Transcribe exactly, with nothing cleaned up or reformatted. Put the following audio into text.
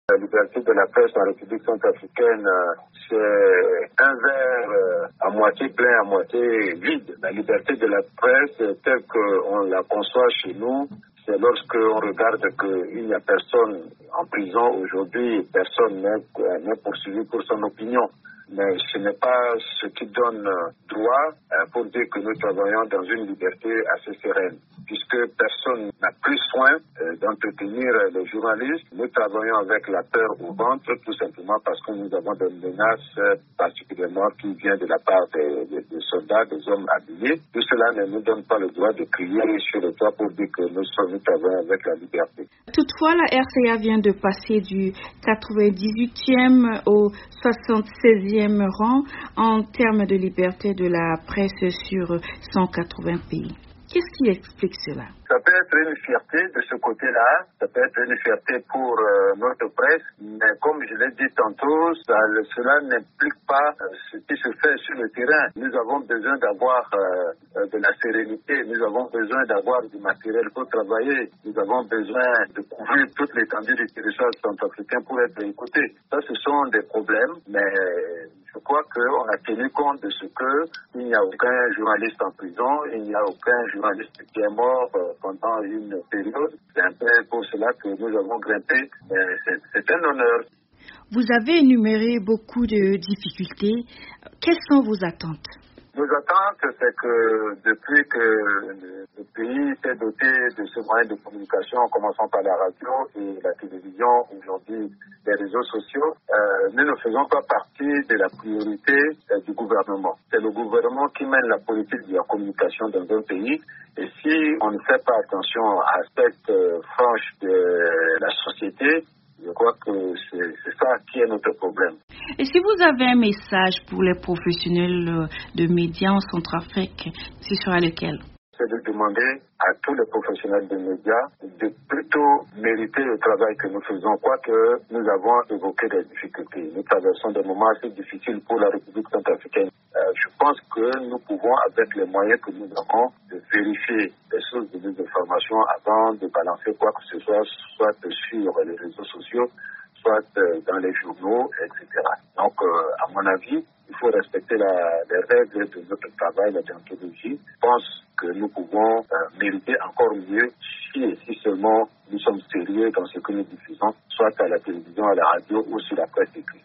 La liberté de la presse en République centrafricaine, c'est un verre à moitié plein, à moitié vide. La liberté de la presse, telle qu'on la conçoit chez nous, c'est lorsque on regarde qu'il n'y a personne en prison aujourd'hui, personne n'est poursuivi pour son opinion. Mais ce n'est pas ce qui donne droit pour dire que nous travaillons dans une liberté assez sereine, puisque personne n'a plus soin d'entretenir les journalistes. Nous travaillons avec la peur au ventre, tout simplement parce que nous avons des menaces particulièrement qui viennent de la part des, des, des soldats, des hommes habillés. Tout cela ne nous donne pas le droit de crier sur le toit pour dire que nous sommes nous travaillons avec la liberté. Toutefois, la R C A vient de passer du quatre-vingt-dix-huitième au soixante-seizième rang en termes de liberté de la presse sur cent quatre-vingts pays. Qu'est-ce qui explique cela? Ça peut être une fierté de ce côté-là, ça peut être une fierté pour euh, notre presse, mais comme je l'ai dit tantôt, ça, cela n'implique pas euh, ce qui se fait sur le terrain. Nous avons besoin d'avoir euh, de la sérénité, nous avons besoin d'avoir du matériel pour travailler, nous avons besoin de couvrir toute l'étendue du territoire centrafricain pour être écoutés. Ça, ce sont des problèmes, mais je crois qu'on a tenu compte de ce qu'il n'y a aucun journaliste en prison, il n'y a aucun journaliste qui est mort euh, pendant une période. C'est un peu pour cela que nous avons grimpé. C'est, c'est un honneur. Vous avez énuméré beaucoup de difficultés. Quelles sont vos attentes? Nos attentes, c'est que depuis que le pays s'est doté de ce moyen de communication, en commençant par la radio et la télévision, aujourd'hui les réseaux sociaux, euh, nous ne faisons pas partie de la priorité euh, du gouvernement. C'est le gouvernement qui mène la politique de la communication dans un pays. Et si on ne fait pas attention à cette euh, frange de la société, je crois que c'est, c'est ça qui est notre problème. Et si vous avez un message pour les professionnels de médias en Centrafrique, ce sera lequel? C'est de demander à tous les professionnels de médias de plutôt mériter le travail que nous faisons, quoique nous avons évoqué des difficultés. Nous traversons des moments assez difficiles pour la République centrafricaine. Euh, je pense que nous pouvons, avec les moyens que nous avons, de vérifier les sources de nos informations avant de balancer quoi que ce soit, soit sur les réseaux sociaux, soit dans les journaux, et cetera. Donc, euh, à mon avis, il faut respecter la, les règles de notre travail, la déontologie. Je pense que nous pouvons euh, mériter encore mieux si et si seulement nous sommes sérieux dans ce que nous diffusons, soit à la télévision, à la radio ou sur la presse écrite.